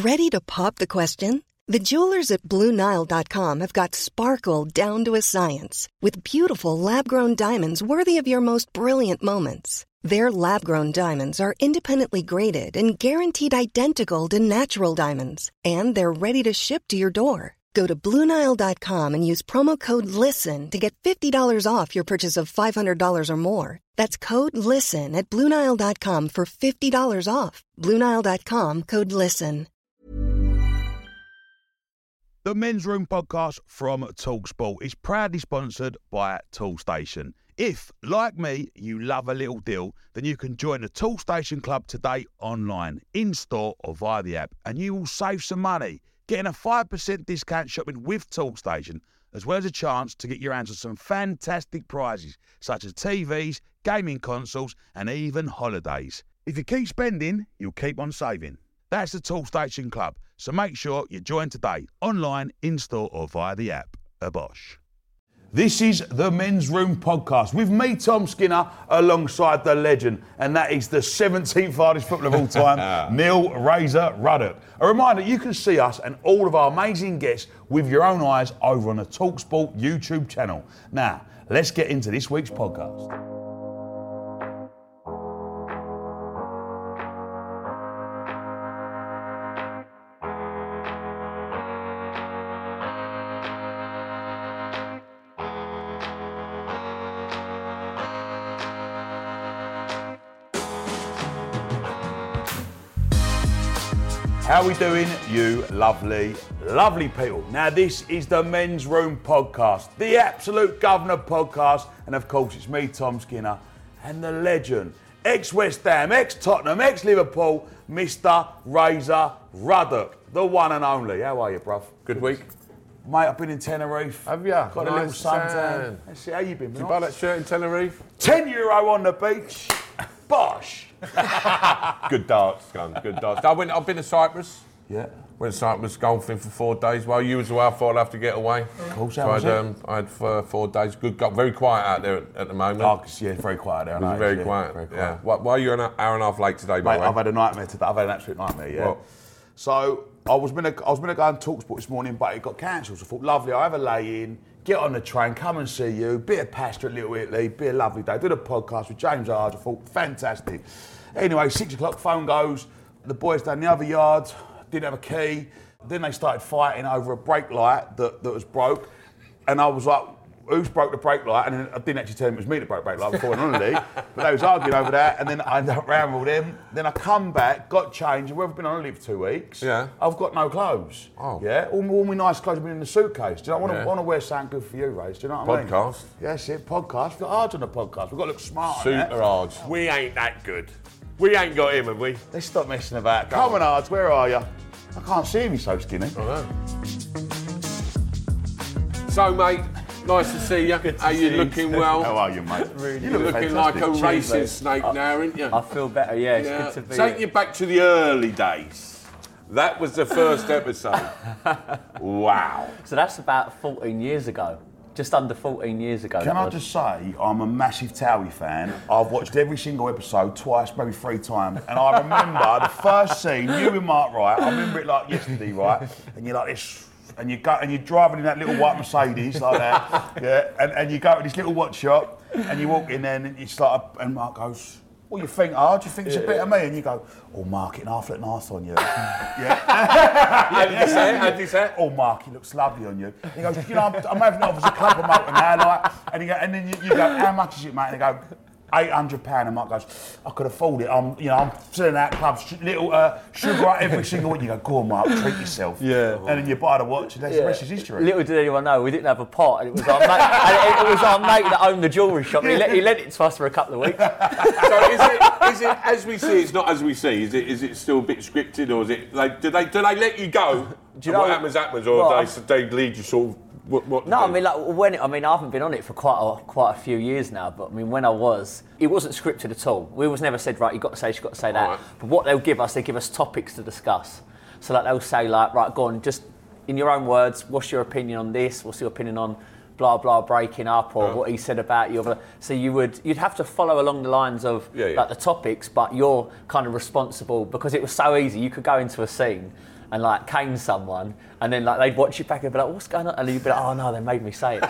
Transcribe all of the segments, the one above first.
Ready to pop the question? The jewelers at BlueNile.com have got sparkle down to a science with beautiful lab-grown diamonds worthy of your most brilliant moments. Their lab-grown diamonds are independently graded and guaranteed identical to natural diamonds, and they're ready to ship to your door. Go to BlueNile.com and use promo code LISTEN to get $50 off your purchase of $500 or more. That's code LISTEN at BlueNile.com for $50 off. BlueNile.com, code LISTEN. The Men's Room podcast from TalkSport is proudly sponsored by Toolstation. If, like me, you love a little deal, then you can join the Toolstation Club today online, in-store or via the app, and you will save some money, getting a 5% discount shopping with Toolstation, as well as a chance to get your hands on some fantastic prizes, such as TVs, gaming consoles, and even holidays. If you keep spending, you'll keep on saving. That's the Toolstation Club, so make sure you join today, online, in-store or via the app. A Bosch. This is the Men's Room podcast with me, Tom Skinner, alongside the legend, and that is the 17th hardest footballer of all time, Neil Razor Ruddock. A reminder, you can see us and all of our amazing guests with your own eyes over on the TalkSport YouTube channel. Now, let's get into this week's podcast. How we doing, you lovely, lovely people? Now, this is the Men's Room podcast, the absolute governor podcast, and of course, it's me, Tom Skinner, and the legend, ex-West Ham, ex-Tottenham, ex-Liverpool, Mr. Razor Ruddock, the one and only. How are you, bruv? Good week. Mate, I've been in Tenerife. Have you? Got a little suntan. Let's see, how you been? Did you buy that shirt in Tenerife? €10 on the beach. Bosh. Good darts, gun. Good darts. I've been to Cyprus. Yeah. Went to Cyprus golfing for 4 days. Well, you as well. I thought I'd have to get away. Of course, so I had 4 days. Good golf. Very quiet out there at the moment. Oh, yeah, very quiet there. Very quiet. Very quiet. Yeah. Why are you an hour and a half late today, by the way? I've had a nightmare today. I've had an absolute nightmare, yeah. What? So I was gonna go on TalkSport this morning, but it got cancelled. So I thought, lovely, I'll have a lay-in, get on the train, come and see you, bit of pasta at Little Italy, be a lovely day. Did a podcast with James Arge. I thought, fantastic. Anyway, 6 o'clock, phone goes. The boys down the other yard, didn't have a key. Then they started fighting over a brake light that was broke. And I was like, who's broke the brake light? And then I didn't actually tell them it was me that broke the brake light before I went on holiday. But they was arguing over that. And then I ended up round with them. Then I come back, got changed. And we've been on holiday for 2 weeks. Yeah. I've got no clothes. Oh. Yeah. All my nice clothes have been in the suitcase. Do you know, I want to wear something good for you, Ray. Do you know what I mean? Podcast. Yes, yeah, podcast. We've got Arge on the podcast. We've got to look smart on that. Super Arge. We ain't that good. We ain't got him, have we? Let's stop messing about. Come on, Arge, where are you? I can't see him, he's so skinny. I know. So, mate, nice to see you. How you looking well? How are you, mate? You're looking like a racing snake now, aren't you? I feel better, yeah. It's good to be Take you back to the early days. That was the first episode. Wow. So that's about 14 years ago. Just under 14 years ago. Can I just say, I'm a massive Towie fan. I've watched every single episode twice, maybe 3 times. And I remember the first scene, you and Mark, right? I remember it like yesterday, right? And you're like this, and you're driving in that little white Mercedes like that, yeah. And you go to this little watch shop, and you walk in there, and it's like, and Mark goes, "What do you think, Arge? Do you think it's a bit of me?" And you go, "Oh, Mark, it half look nice on you." Yeah. How did you say it? "Oh, Mark, it looks lovely on you." He goes, "You know, I'm having it off as a club promoter now, like." And then you go, "How much is it, mate?" And they go, £800. And Mark goes, "I could afford it. I'm selling out clubs, little sugar every single week." You go, "Go on, Mark, treat yourself." Yeah. And then you buy the watch, and that's the rest is history. Little did anyone know, we didn't have a pot, and it was our mate. And it was our mate that owned the jewellery shop. He lent it to us for a couple of weeks. So is it as we see? It's not as we see. Is it still a bit scripted, or is it like do they let you go? Do you know what happens, or they lead you sort of? What no, I mean, I haven't been on it for quite a few years now. But I mean, when I was, it wasn't scripted at all. We was never said, right, you've got to say that. Right. But what they give us topics to discuss. So like they'll say like, right, go on, just in your own words, what's your opinion on this? What's your opinion on blah blah breaking up, or what he said about you? So you'd have to follow along the lines of like the topics, but you're kind of responsible because it was so easy. You could go into a scene. and like cane someone, and then like they'd watch it back and be like, what's going on? And you'd be like, oh no, they made me say it.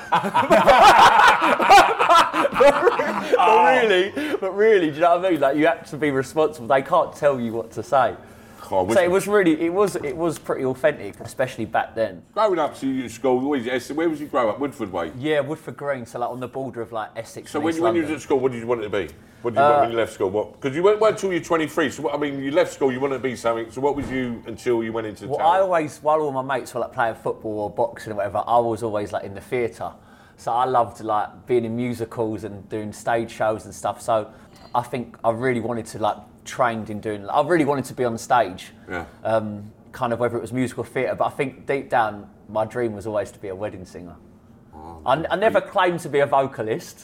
but really, do you know what I mean? Like you have to be responsible. They can't tell you what to say. So it was pretty authentic, especially back then. Growing up to your school, where was you grow up? Woodford way? Yeah, Woodford Green, so like on the border of like Essex. So and when East you London. was at school, what did you want it to be? What did you want when you left school? Because you weren't until you're 23. So what, I mean, you left school, you wanted to be something. So what was you until you went into Well, town? I always, while all my mates were like playing football or boxing or whatever, I was always like in the theatre. So I loved like being in musicals and doing stage shows and stuff. So I think I really wanted to like trained in doing. I really wanted to be on stage. Yeah. Kind of whether it was musical theatre, but I think deep down my dream was always to be a wedding singer. Oh, I never claimed to be a vocalist.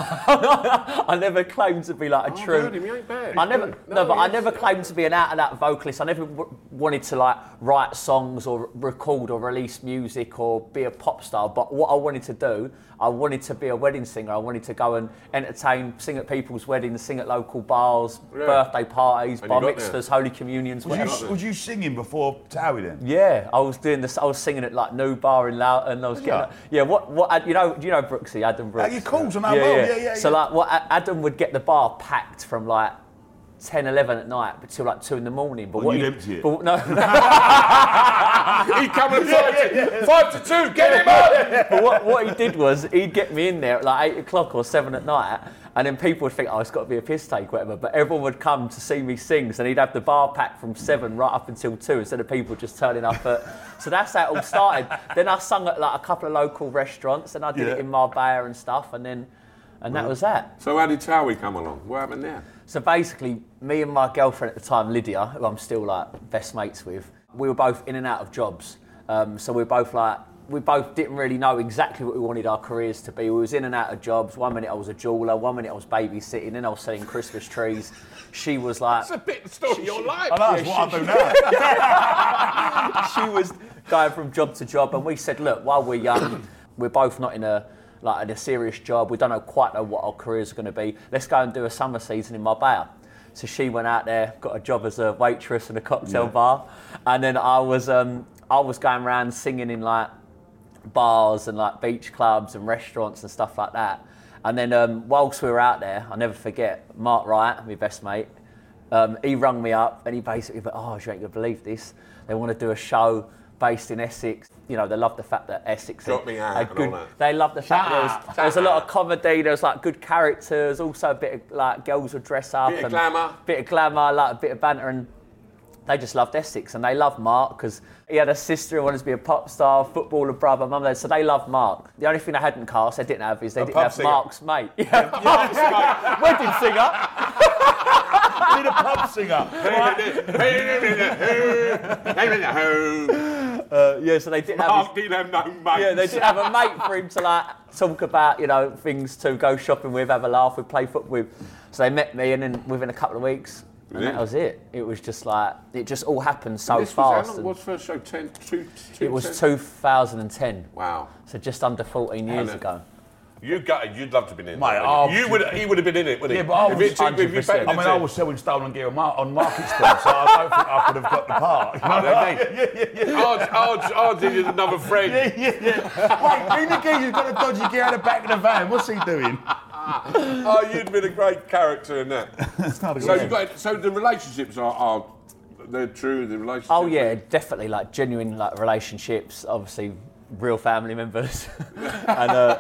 I never claimed to be like a true. Heard him, he ain't bad. I never claimed to be an out-and-out vocalist. I never wanted to like write songs or record or release music or be a pop star. But what I wanted to do, I wanted to be a wedding singer. I wanted to go and entertain, sing at people's weddings, sing at local bars, birthday parties, bar mitzvahs, holy communions. Was you singing before Towie then? Yeah, I was doing this. I was singing at like New Bar in Loughton. I was getting what you know? Do you know Brooksy, Adam Brooks? He calls on that. Yeah. So like, what Adam would get the bar packed from like 10, 11 at night, but till like 2 in the morning. But what you'd empty it? But, no. He'd come at 5 to 2, get him up! But what he did was he'd get me in there at like 8 o'clock or 7 at night, and then people would think, oh, it's got to be a piss take, whatever. But everyone would come to see me sing, so he'd have the bar packed from 7 right up until 2 instead of people just turning up at. So that's how it all started. Then I sung at like a couple of local restaurants, and I did it in Marbella and stuff, and that was that. So how did Towie come along? What happened there? So basically, me and my girlfriend at the time, Lydia, who I'm still like best mates with, we were both in and out of jobs. So we both didn't really know exactly what we wanted our careers to be. We was in and out of jobs. 1 minute I was a jeweller, 1 minute I was babysitting, then I was selling Christmas trees. She was like... That's a bit of the story of your life. I know, that's what I do now. She was going from job to job, and we said, look, while we're young, we're both not in a serious job, we don't quite know what our careers are going to be, let's go and do a summer season in Marbella. So she went out there, got a job as a waitress in a cocktail bar, and then I was going around singing in like bars and like beach clubs and restaurants and stuff like that. And then whilst we were out there, I'll never forget, Mark Wright, my best mate, he rung me up and he basically went, oh, you ain't gonna believe this, they want to do a show based in Essex. You know, they love the fact that Essex got me out had good. And all that. They love the fact there was a lot of comedy. There was like good characters. Also a bit of like girls would dress up. Bit of glamour, like a bit of banter, and they just loved Essex. And they loved Mark because he had a sister who wanted to be a pop star, footballer, brother, mum, dad. So they loved Mark. The only thing they hadn't cast, they didn't have Mark's mate. Yeah, Mark's mate, wedding singer. Need a pub singer. So they didn't have. Mark didn't have no mates. Yeah, they didn't have a mate for him to like talk about, you know, things to go shopping with, have a laugh with, play football with. So they met me, and then within a couple of weeks, and that was it. It was just like it just all happened so fast. What's first show? It was 2010. Wow. So just under 14 years ago. You'd love to have been in Mate, it. He would have been in it, wouldn't he? Yeah, but I was 100%. I was selling stolen gear on Market Square, so I don't think I could have got the part. You know what I mean? Odds needed another friend. Yeah. Wait, who the geezer's got a dodgy gear out the back of the van? What's he doing? Oh, you'd been a great character in that. So the relationships are they're true. The relationships. Oh yeah, definitely like genuine like relationships. Obviously, real family members, and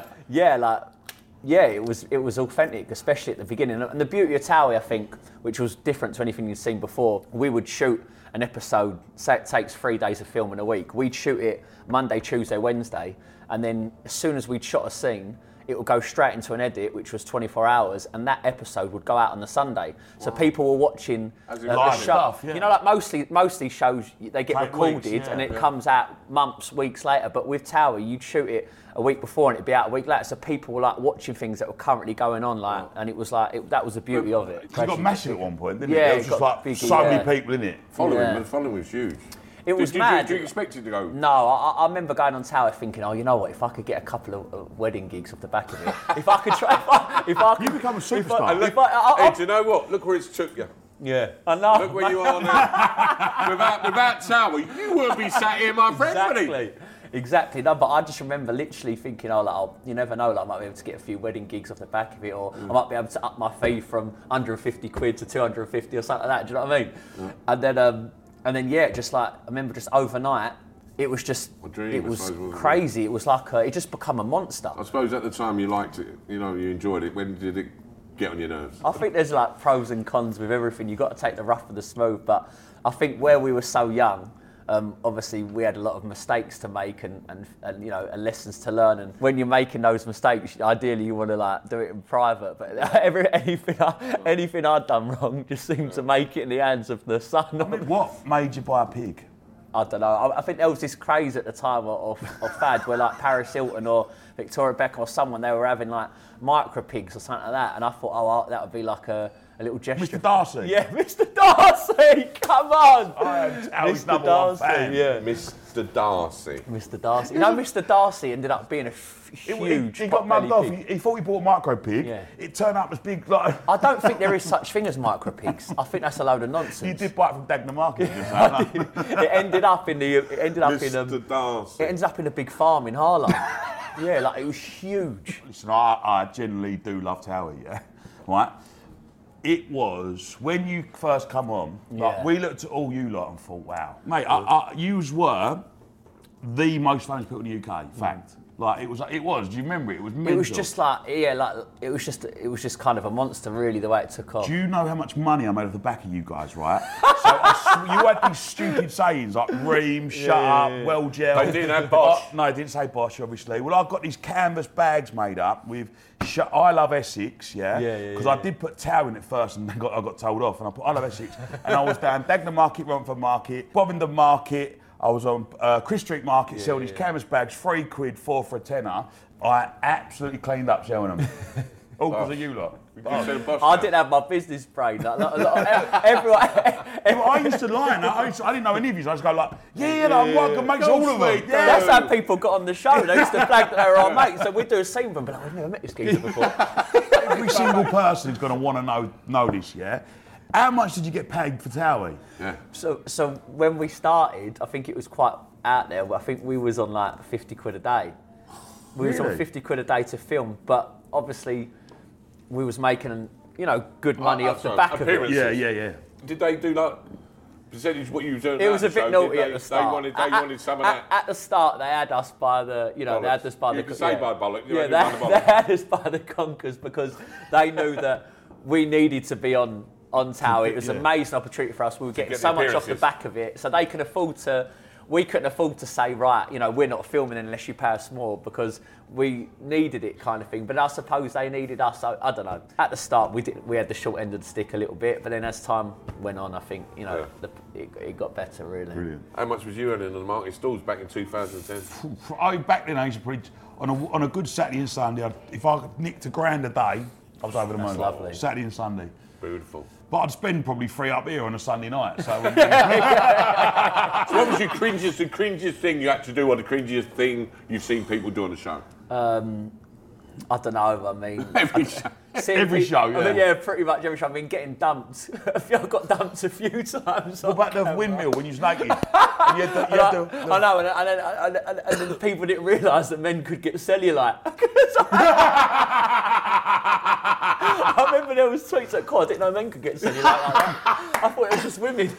it was authentic, especially at the beginning. And the beauty of Towie, I think, which was different to anything you'd seen before, we would shoot an episode. Say it takes 3 days of filming a week. We'd shoot it Monday, Tuesday, Wednesday, and then as soon as we'd shot a scene, it would go straight into an edit, which was 24 hours, and that episode would go out on the Sunday. So people were watching the show. Stuff, yeah. You know, like most of these shows, they get recorded and it comes out months, weeks later. But with Towie, you'd shoot it a week before and it'd be out a week later. So people were like watching things that were currently going on, like, and it was like that was the beauty of it. It got massive at one point, didn't it? Yeah, There was just like so many people in it. Following was huge. It was mad. Did you expect it to go? No, I remember going on Towie thinking, oh, you know what? If I could get a couple of wedding gigs off the back of it, if I could try, if I could You become a superstar. Hey, do you know what? Look where it's took you. Yeah, I know. Look where you are now. without Tower, you wouldn't be sat here, my friend, would he? Exactly. No, but I just remember literally thinking, you never know, like I might be able to get a few wedding gigs off the back of it, or I might be able to up my fee from 150 quid to 250 or something like that. Do you know what I mean? And then, just like I remember, just overnight, it was just it was crazy. It was like it just become a monster. I suppose at the time you liked it, you enjoyed it. When did it get on your nerves? I think there's like pros and cons with everything. You've got to take the rough with the smooth, but I think where we were so young, obviously we had a lot of mistakes to make and lessons to learn. And when you're making those mistakes, ideally you want to like do it in private. But anything I'd done wrong just seemed to make it in the hands of the son. I mean, what made you buy a pig? I don't know. I think there was this craze at the time of fads where like Paris Hilton or Victoria Beckham or someone, they were having like micro pigs or something like that. And I thought, that would be like a little gesture. Mr. Darcy? Yeah, Mr. Darcy, come on! I am Mr. number one fan. Yeah. Mr. Darcy. Mr. Darcy. Mr. Darcy ended up being a huge He got mugged off. He thought he bought a micro pig. Yeah. It turned up as big. Like I don't think there is such thing as micro pigs. I think that's a load of nonsense. You did buy it from Dagenham Market. It ended up in Mr. Darcy. It ended up in a big farm in Harlow. Yeah, like it was huge. Listen, I generally do love Towie, yeah? Right? It was, when you first come on, like, we looked at all you lot and thought, wow. Mate, yous were the most famous people in the UK, fact. Like, it was, do you remember it? It was mental. It was just like, it was just kind of a monster, really, the way it took off. Do you know how much money I made off the back of you guys, right? So you had these stupid sayings like Ream, shut up, well gelled. They didn't have Bosch. No, they didn't say Bosch, obviously. Well, I've got these canvas bags made up with I Love Essex, Because I did put Tower in it first and I got told off, and I put I Love Essex, and I was down Dagenham Market, Romford Market, Bovingdon Market. I was on Chris Street Market selling these canvas bags, 3 quid, 4 for a tenner. I absolutely cleaned up selling them. All because of you lot. I didn't have my business brain. Everyone. I used to lie. I didn't know any of you. I just go like, I'm working mates all of them. Yeah. That's how people got on the show. They used to flag that they were our mates. So we'd do a scene with them, but I've never met this geezer before. Every single person is going to want to know this, yeah? How much did you get paid for Towie? Yeah. So when we started, I think it was quite out there. I think we was on like 50 quid a day. We was on 50 quid a day to film, but obviously we was making, good money off the back of it. Yeah. Did they do like percentage what you was doing? It was a bit naughty at the start. They wanted some of that. At the start, they had us by the, they had us by the. You could say by bollock. Yeah, they had us by the conkers because they knew that we needed to be on Tower. It was an amazing opportunity for us. We were getting so much off the back of it, so they could afford to. We couldn't afford to say, right, we're not filming unless you pay us more, because we needed it, kind of thing. But I suppose they needed us. So, I don't know. At the start, we had the short end of the stick a little bit, but then as time went on, I think it got better, really. Brilliant. How much was you earning on the market stalls back in 2010? Back then, I used to probably on a good Saturday and Sunday. If I nicked £1,000 a day, I was over the moon. Lovely. Saturday and Sunday. Beautiful. But I'd spend probably 3 up here on a Sunday night. So, So what was the cringiest thing you had to do, or the cringiest thing you've seen people do on the show? I don't know. I mean, Every show. Every show, yeah. I mean, yeah, pretty much every show. I mean, getting dumped. I got dumped a few times. What about the windmill when you was naked? I know, and then people didn't realise that men could get cellulite. I remember there was tweets like, God, I didn't know men could get cellulite like that. I thought it was just women.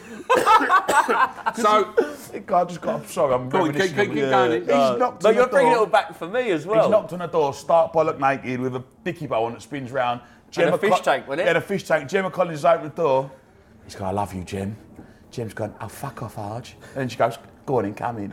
I just got. Sorry, I'm keep going. But you're bringing it all back for me as well. He's knocked on the door, stark bollock naked, with a dicky bow on that spins round. And a fish tank, wasn't it? Yeah, a fish tank. Gemma Collins opened the door. He's going, I love you, Gem. Gem's going, oh, fuck off, Arj. And then she goes, go on in, come in.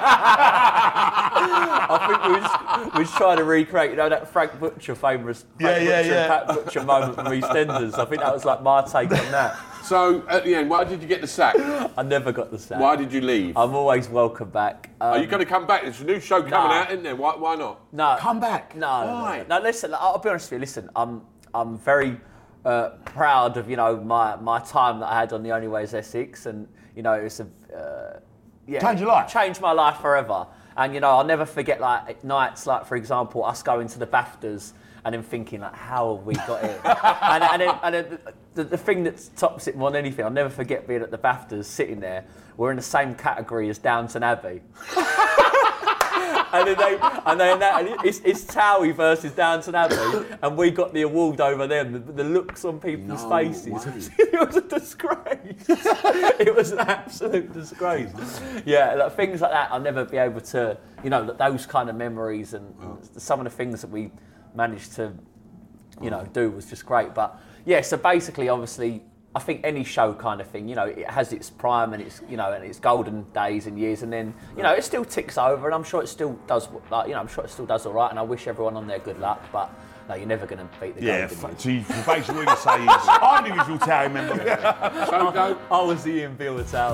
I think we was trying to recreate, that Frank Butcher famous Pat Butcher moment from EastEnders. I think that was like my take on that. So, at the end, why did you get the sack? I never got the sack. Why did you leave? I'm always welcome back. Are you going to come back? There's a new show coming out, isn't there? Why not? No. Come back. No. Why? No, listen, I'll be honest with you. Listen, I'm very proud of, my time that I had on The Only Way is Essex, and, it's changed your life. Changed my life forever. And, I'll never forget, like, nights, like, for example, us going to the BAFTAs and then thinking like, how have we got here? and then the thing that tops it more than anything, I'll never forget being at the BAFTAs, sitting there. We're in the same category as Downton Abbey. And it's Towie versus Downton Abbey, and we got the award over them. The looks on people's faces, it was a disgrace. It was an absolute disgrace. Yeah, like, things like that, I'll never be able to, those kind of memories and some of the things that we managed to, do was just great. But yeah, so basically, obviously, I think any show kind of thing, it has its prime and its, and its golden days and years, and then, it still ticks over, and I'm sure it still does, I'm sure it still does all right, and I wish everyone on there good luck, but no, you're never going to beat the golden years. So basically what you're saying is, I'm the original Towie member. So I was the Ian Beale of Towie.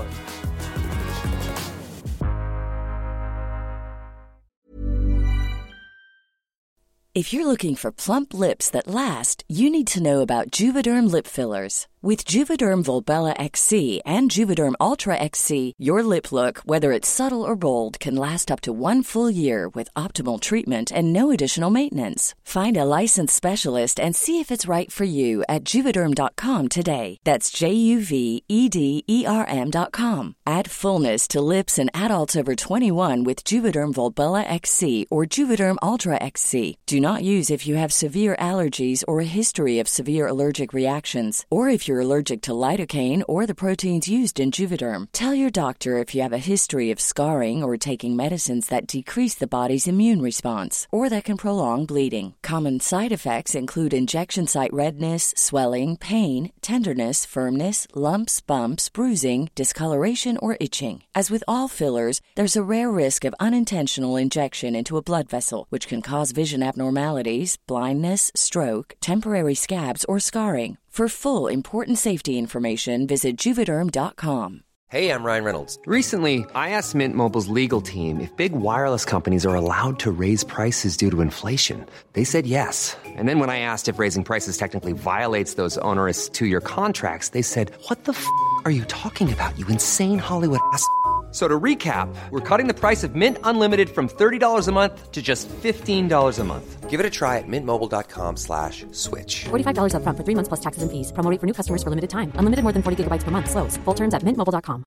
If you're looking for plump lips that last, you need to know about Juvederm lip fillers. With Juvederm Volbella XC and Juvederm Ultra XC, your lip look, whether it's subtle or bold, can last up to 1 full year with optimal treatment and no additional maintenance. Find a licensed specialist and see if it's right for you at Juvederm.com today. That's JUVEDERM.com. Add fullness to lips in adults over 21 with Juvederm Volbella XC or Juvederm Ultra XC. Do not use if you have severe allergies or a history of severe allergic reactions, or if you're allergic to lidocaine or the proteins used in Juvederm. Tell your doctor if you have a history of scarring or taking medicines that decrease the body's immune response or that can prolong bleeding. Common side effects include injection site redness, swelling, pain, tenderness, firmness, lumps, bumps, bruising, discoloration, or itching. As with all fillers, there's a rare risk of unintentional injection into a blood vessel, which can cause vision abnormalities, blindness, stroke, temporary scabs, or scarring. For full, important safety information, visit Juvederm.com. Hey, I'm Ryan Reynolds. Recently, I asked Mint Mobile's legal team if big wireless companies are allowed to raise prices due to inflation. They said yes. And then when I asked if raising prices technically violates those onerous 2-year contracts, they said, "What the f*** are you talking about, you insane Hollywood ass?" So to recap, we're cutting the price of Mint Unlimited from $30 a month to just $15 a month. Give it a try at mintmobile.com/switch. $45 up front for 3 months plus taxes and fees. Promo rate for new customers for limited time. Unlimited more than 40 gigabytes per month. Slows full terms at mintmobile.com.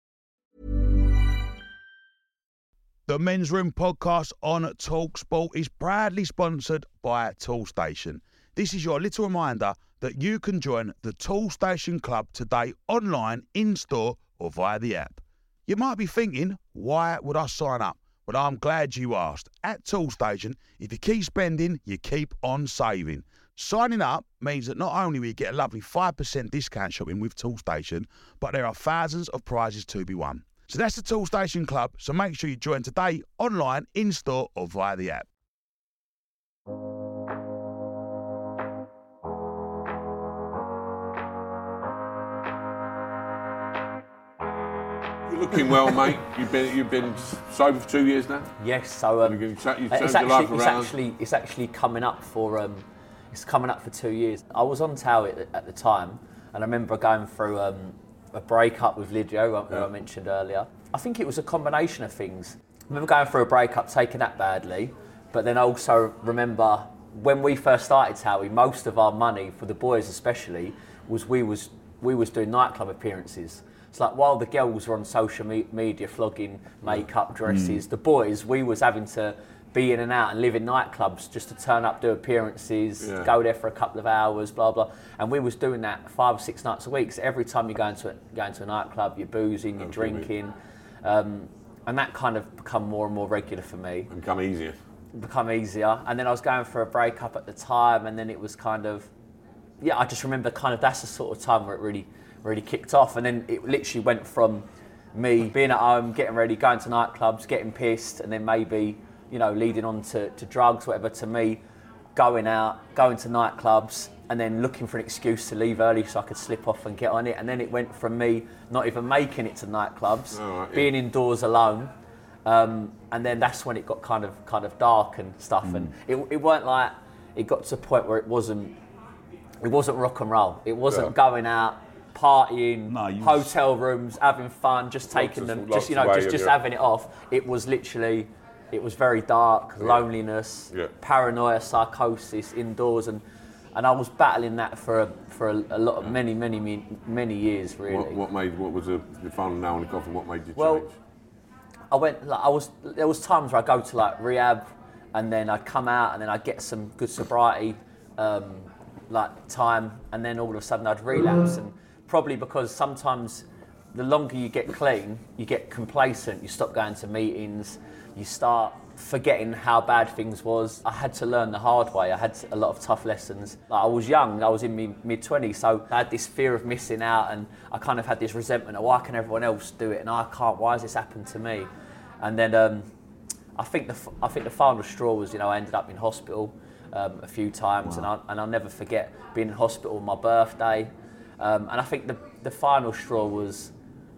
The Men's Room podcast on TalkSport is proudly sponsored by Toolstation. This is your little reminder that you can join the Toolstation Club today online, in-store or via the app. You might be thinking, why would I sign up? Well, I'm glad you asked. At Toolstation, if you keep spending, you keep on saving. Signing up means that not only will you get a lovely 5% discount shopping with Toolstation, but there are thousands of prizes to be won. So that's the Toolstation Club, so make sure you join today, online, in-store or via the app. Looking well, mate. You've been sober for 2 years now. Yes, so you've turned your life around. It's actually coming up for 2 years. I was on Towie at the time, and I remember going through a breakup with Lydia, who I mentioned earlier. I think it was a combination of things. I remember going through a breakup, taking that badly, but then I also remember when we first started Towie, most of our money, for the boys especially, was we was doing nightclub appearances. It's like while the girls were on social media flogging makeup, dresses, the boys, we was having to be in and out and live in nightclubs just to turn up, do appearances, go there for a couple of hours, blah, blah. And we was doing that 5 or 6 nights a week. So every time you go into a nightclub, you're boozing, you're drinking. And that kind of become more and more regular for me. And become easier. And then I was going for a breakup at the time, and then it was kind of, I just remember kind of that's the sort of time where it really kicked off. And then it literally went from me being at home, getting ready, going to nightclubs, getting pissed, and then maybe, leading on to drugs, whatever, to me going out, going to nightclubs, and then looking for an excuse to leave early so I could slip off and get on it. And then it went from me not even making it to nightclubs, being indoors alone, and then that's when it got kind of dark and stuff. And it weren't like it got to a point where it wasn't rock and roll. It wasn't going out, partying, hotel rooms, having fun, just taking them, just having it off. It was literally It was very dark, loneliness, paranoia, psychosis indoors, and I was battling that for a lot of many years really. What was the final nail in the coffin? What made you change? Well, there was times where I go to like rehab, and then I'd come out, and then I'd get some good sobriety time, and then all of a sudden I'd relapse, and probably because sometimes the longer you get clean, you get complacent, you stop going to meetings, you start forgetting how bad things was. I had to learn the hard way. I had a lot of tough lessons. Like, I was young, I was in my mid-20s, so I had this fear of missing out, and I kind of had this resentment of why can everyone else do it and I can't, why has this happened to me? And then I think the final straw was, I ended up in hospital a few times, and I'll never forget being in hospital on my birthday. And I think the final straw was,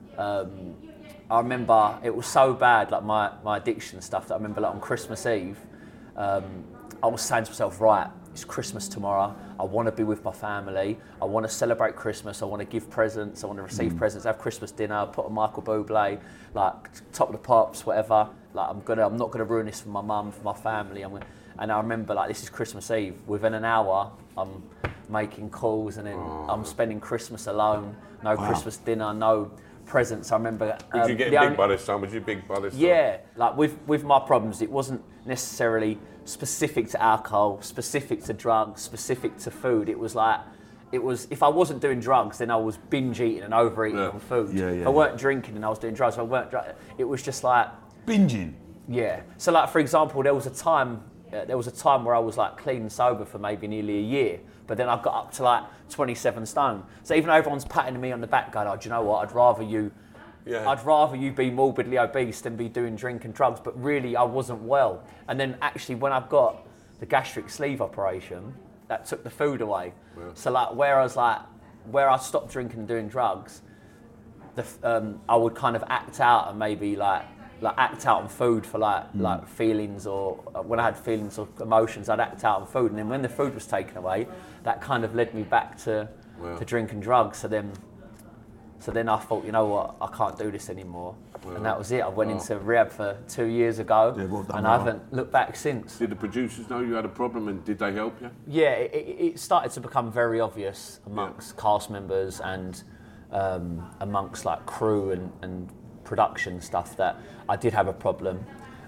I remember it was so bad, like my addiction stuff, that I remember like on Christmas Eve, I was saying to myself, right, it's Christmas tomorrow, I want to be with my family, I want to celebrate Christmas, I want to give presents, I want to receive presents, have Christmas dinner, put on Michael Bublé, like Top of the Pops, whatever. Like I'm not gonna ruin this for my mum, for my family. And I remember like this is Christmas Eve. Within an hour, I'm making calls, and then I'm spending Christmas alone. No Christmas dinner, no presents. I remember. Did you get big by this time? Was you big by this time? Yeah, like with my problems, it wasn't necessarily specific to alcohol, specific to drugs, specific to food. It was if I wasn't doing drugs, then I was binge eating and overeating on food. If I weren't drinking, and I was doing drugs. It was just like binging. Yeah. So like for example, there was a time where I was like clean and sober for maybe nearly a year, but then I got up to like 27 stone. So even though everyone's patting me on the back going, oh, do you know what, I'd rather you be morbidly obese than be doing drink and drugs, but really I wasn't well. And then actually when I've got the gastric sleeve operation, that took the food away. Yeah. So like where I stopped drinking and doing drugs, I would kind of act out and maybe like act out on food for like feelings, or when I had feelings or emotions, I'd act out on food. And then when the food was taken away, that kind of led me back to drink and drugs. So then I thought, you know what, I can't do this anymore. And that was it. I went into rehab for 2 years ago, and I haven't looked back since. Did the producers know you had a problem, and did they help you? Yeah, it started to become very obvious amongst cast members and amongst like crew and production stuff that I did have a problem.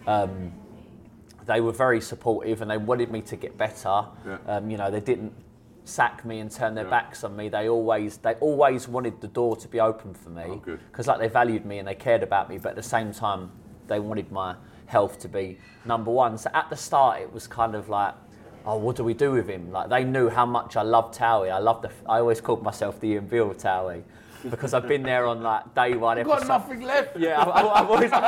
They were very supportive, and they wanted me to get better. They didn't sack me and turn their backs on me. They always wanted the door to be open for me, because like they valued me and they cared about me, but at the same time they wanted my health to be number one. So at the start it was kind of like, oh, what do we do with him? Like they knew how much I loved Towie. I always called myself the Ian Beale of Towie, because I've been there on like day one episode. You've got nothing left. Yeah, I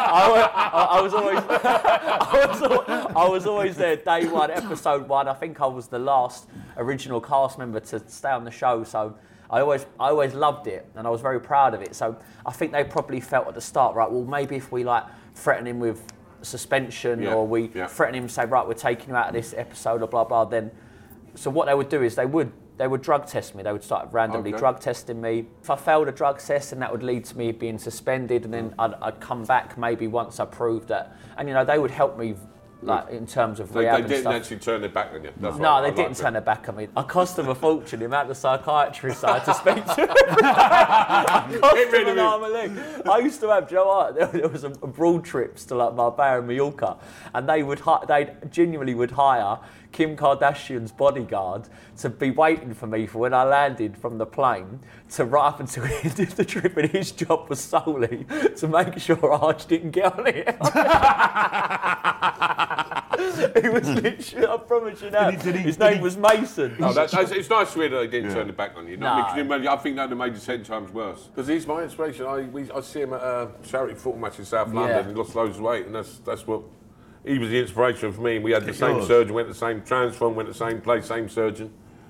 was always there day one, episode one. I think I was the last original cast member to stay on the show, so I always loved it, and I was very proud of it. So I think they probably felt at the start, right, well maybe if we like threaten him with suspension, or we threaten him and say, right, we're taking you out of this episode, or blah blah, then so what they would do is they would drug test me. They would start randomly drug testing me. If I failed a drug test, then that would lead to me being suspended, and then I'd come back maybe once I proved that. And they would help me like in terms of rehab and stuff. They didn't actually turn their back on you? No, they didn't turn their back on me. I cost them a fortune, the amount of psychiatrists I had to speak to. I cost them an arm and leg. I used to have, there was abroad trips to like Marbella and Mallorca, and they genuinely would hire Kim Kardashian's bodyguard to be waiting for me for when I landed from the plane, to right up until he did the trip, and his job was solely to make sure Arch didn't get on it. He was literally, I promise you now, his name was Mason. No, it's nice to hear that they didn't turn it back on you. I think that would have made you 10 times worse. Because he's my inspiration. I see him at a charity football match in South London. He lost loads of weight, and that's what... He was the inspiration for me, and we had the same surgeon, went to the same transform, went to the same place, same surgeon.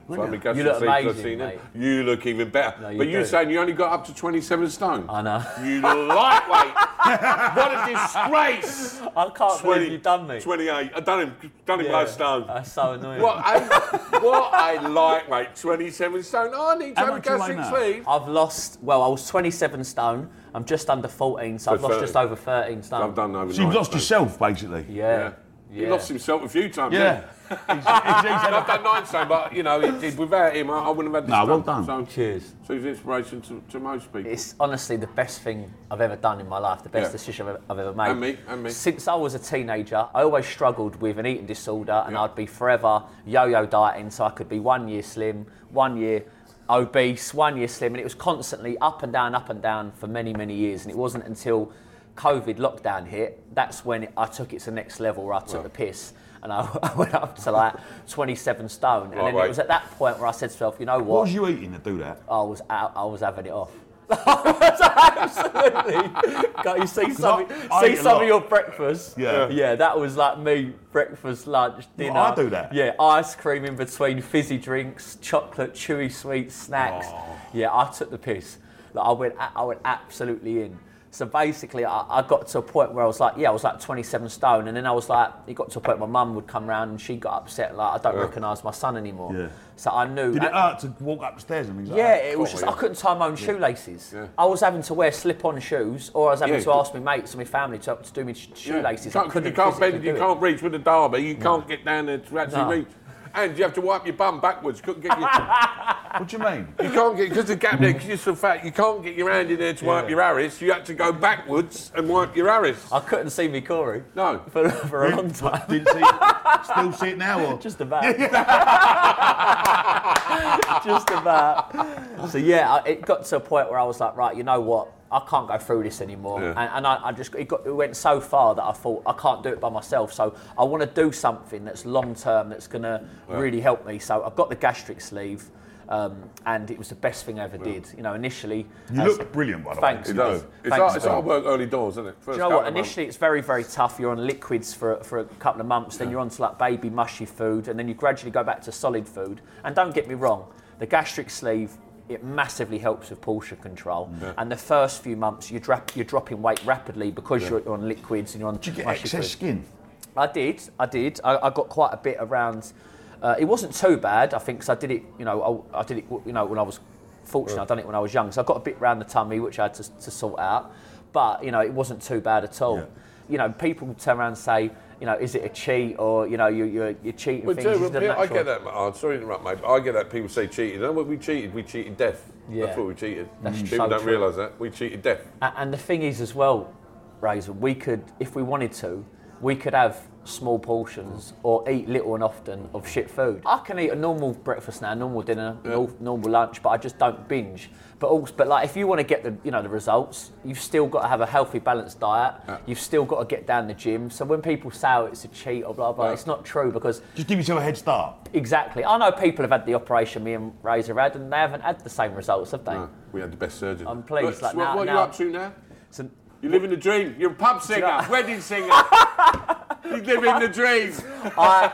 flabbergasted You look since I've amazing, seen mate. it. You look even better. No, you but you're do. saying you only got up to 27 stone. I know. You lightweight. What a disgrace. I can't believe you've done me. 28. I've done him by stone. That's so annoying. What a lightweight, 27 stone. Oh, I need to How have a much you weigh gastric now? sleeve. I've lost, well, I was 27 stone. I'm just under 14, so I've lost 30. just over 13 stone. I've done over So you've 9 lost stone. yourself, basically. Yeah. He lost himself a few times. Yeah. And I've done 9 stone, but you know, without him, I wouldn't have had this. No, well done. done. So, Cheers. so he's inspiration to most people. It's honestly the best thing I've ever done in my life, the best decision I've ever made. And me. Since I was a teenager, I always struggled with an eating disorder, and I'd be forever yo-yo dieting, so I could be 1 year slim, 1 year obese, 1 year slim, and it was constantly up and down for many, many years. And it wasn't until COVID lockdown hit, that's when I took it to the next level, where I took the piss. And I went up to like 27 stone. And then it was at that point where I said to myself, you know what? What was you eating to do that? I was having it off. Absolutely. You see some of your breakfast. Yeah, that was like me, breakfast, lunch, dinner. Well, I do that. Yeah, ice cream in between, fizzy drinks, chocolate, chewy sweets, snacks. Yeah, I took the piss. Like, I went absolutely in. So basically, I got to a point where I was like 27 stone, and then I was like, it got to a point where my mum would come round and she got upset, like, I don't recognise my son anymore. Yeah. So I knew. Did it hurt to walk upstairs and things like yeah, that? it was just, I couldn't tie my own shoelaces. Yeah. I was having to wear slip-on shoes, or I was having to ask my mates and my family to do me shoelaces. You can't reach with a derby, you can't get down there to actually reach. And you have to wipe your bum backwards. Couldn't get your. What do you mean? You can't get, because the gap there, because you're so fat, you can't get your hand in there to wipe your Harris. You had to go backwards and wipe your Harris. I couldn't see me Corey. No. For a long time. Still see it now, or? Just about. Just about. So yeah, it got to a point where I was like, right, you know what? I can't go through this anymore. Yeah. And it went so far that I thought, I can't do it by myself. So I want to do something that's long-term, that's going to really help me. So I've got the gastric sleeve, and it was the best thing I ever did. You know, initially... You look brilliant, by the way. Thanks. It does. It's hard work early doors, isn't it? Do you know what? Initially, it's very, very tough. You're on liquids for a couple of months, then you're on to like baby mushy food, and then you gradually go back to solid food. And don't get me wrong, the gastric sleeve, it massively helps with portion control. Yeah. And the first few months, you're dropping weight rapidly because you're on liquids and you're on. Did you get excess skin? I did. I got quite a bit around. It wasn't too bad, I think, because I did it. I did it. When I was fortunate, I'd done it when I was young, so I got a bit around the tummy, which I had to sort out. But it wasn't too bad at all. Yeah. People turn around and say, is it a cheat, or you're cheating things? I get that. I'm sorry to interrupt, mate, but I get that people say cheated. You know what we cheated? We cheated death. Yeah. That's what we cheated. That's people don't realise that we cheated death. And the thing is, as well, Razor, we could, if we wanted to, we could have small portions or eat little and often of shit food. I can eat a normal breakfast now, normal dinner, normal lunch, but I just don't binge. But like, if you want to get the results, you've still got to have a healthy, balanced diet. Yeah. You've still got to get down the gym. So when people say it's a cheat or blah blah, it's not true, because just give yourself a head start. Exactly. I know people have had the operation me and Razor had, and they haven't had the same results, have they? No, we had the best surgeon. I'm pleased. What are you up to now? So, you live in the dream. You're a pub singer, wedding singer. You live in the dream. Do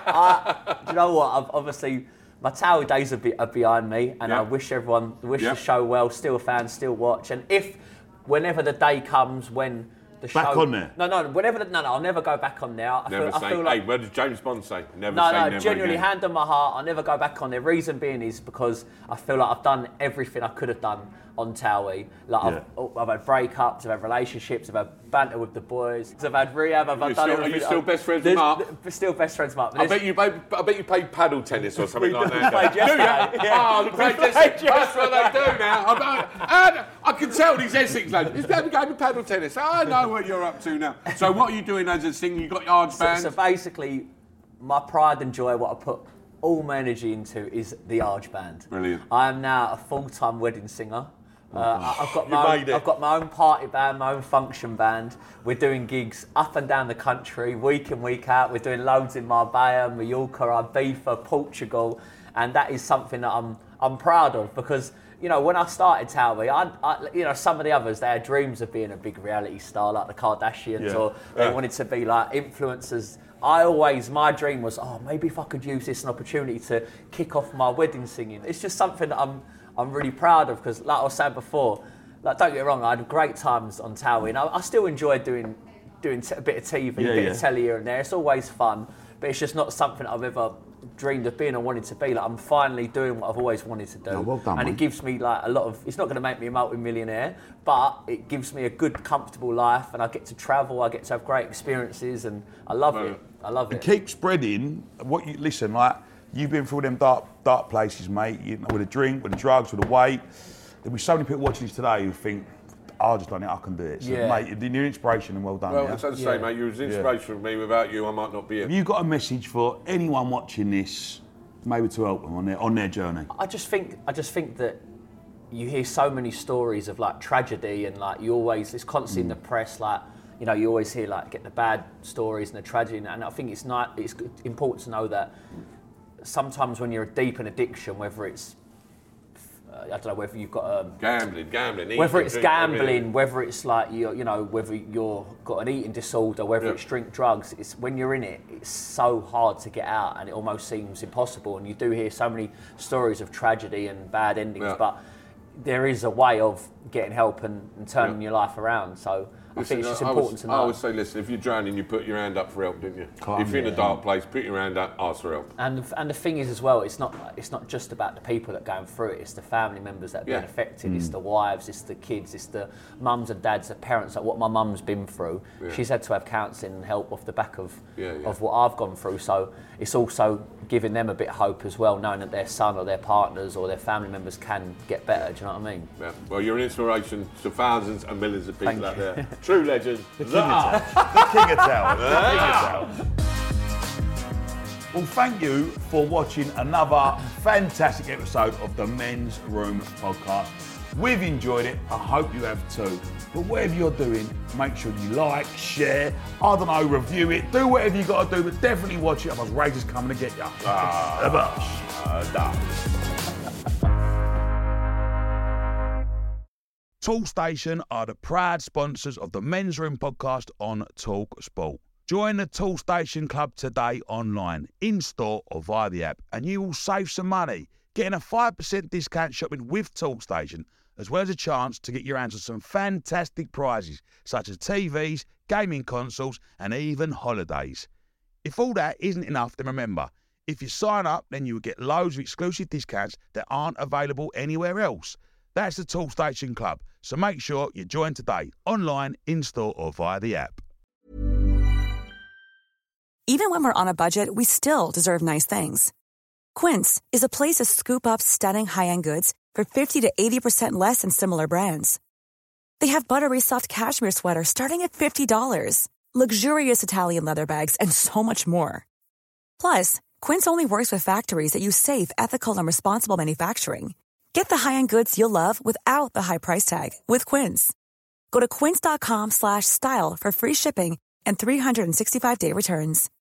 you know what? Obviously, my Tower days are behind me, and I wish everyone the show well. Still a fan, still watch. And whenever the day comes when the show... Back on there? No, I'll never go back on there. I feel like, what does James Bond say? Never say never genuinely, again. hand on my heart, I'll never go back on there. Reason being is because I feel like I've done everything I could have done on Towie. Like I've had breakups, I've had relationships, I've had banter with the boys, I've had rehab, I've done everything. Are you still best friends with Mark? Still best friends with Mark. I bet you played paddle tennis or something like that. Do you? Oh, that's what they do now. I can tell these Essex lads. He's going to go to paddle tennis. I know what you're up to now. So what are you doing as a singer? You got your Arge band? So basically, my pride and joy, what I put all my energy into, is the Arge band. Brilliant. I am now a full-time wedding singer. I've got my own party band, my own function band. We're doing gigs up and down the country, week in, week out. We're doing loads in Marbella, Mallorca, Ibiza, Portugal, and that is something that I'm proud of, because you know, when I started Towie, I you know, some of the others, they had dreams of being a big reality star like the Kardashians, or they wanted to be like influencers. My dream was, maybe if I could use this an opportunity to kick off my wedding singing. It's just something that I'm really proud of, because like I was saying before, like, don't get me wrong, I had great times on Towie, and I still enjoy doing a bit of TV, a bit of telly here and there. It's always fun, but it's just not something I've ever dreamed of being or wanted to be. Like, I'm finally doing what I've always wanted to do. Oh, well done, and mate. It gives me like a lot of, it's not going to make me a multi-millionaire, but it gives me a good, comfortable life, and I get to travel, I get to have great experiences, and I love it. I love it. And keep spreading what you listen. Like, you've been through them dark places, mate. You know, with the drink, with the drugs, with the weight. There'll be so many people watching this today who think, I just done it, I can do it. So, mate, you're an inspiration, and well done. Well, it's as I say, mate, you was an inspiration for me. Without you, I might not be here. Have you got a message for anyone watching this, maybe to help them on their journey? I just think that you hear so many stories of like tragedy, and like it's constantly in the press, like, you know, you always hear like get the bad stories and the tragedy, and I think it's important to know that sometimes when you're deep in addiction, whether it's I don't know, whether you've got gambling, whether it's gambling, whether it's like whether you're got an eating disorder, whether it's drink drugs, it's when you're in it, it's so hard to get out, and it almost seems impossible. And you do hear so many stories of tragedy and bad endings, but there is a way of getting help and turning your life around. So I think it's just important to know. I always say, listen, if you're drowning, you put your hand up for help, didn't you? If you're in a dark place, put your hand up, ask for help. And the thing is as well, it's not just about the people that are going through it, it's the family members that are being affected, it's the wives, it's the kids, it's the mums and dads, the parents, like what my mum's been through. She's had to have counselling and help off the back of what I've gone through, so it's also giving them a bit of hope as well, knowing that their son or their partners or their family members can get better, do you know what I mean? Yeah. Well, you're an inspiration to thousands and millions of people out there. True legend. The King of Town. Well, thank you for watching another fantastic episode of the Men's Room podcast. We've enjoyed it. I hope you have too. But whatever you're doing, make sure you like, share, I don't know, review it. Do whatever you got to do, but definitely watch it. Otherwise, Rage is coming to get you. Toolstation are the proud sponsors of the Men's Room podcast on Talk Sport. Join the Toolstation Club today online, in-store or via the app, and you will save some money, getting a 5% discount shopping with Toolstation, as well as a chance to get your hands on some fantastic prizes, such as TVs, gaming consoles, and even holidays. If all that isn't enough, then remember, if you sign up, then you will get loads of exclusive discounts that aren't available anywhere else. That's the Toolstation Club, so make sure you join today, online, in-store or via the app. Even when we're on a budget, we still deserve nice things. Quince is a place to scoop up stunning high-end goods for 50 to 80% less than similar brands. They have buttery soft cashmere sweaters starting at $50, luxurious Italian leather bags, and so much more. Plus, Quince only works with factories that use safe, ethical, and responsible manufacturing. Get the high-end goods you'll love without the high price tag with Quince. Go to quince.com/style for free shipping and 365-day returns.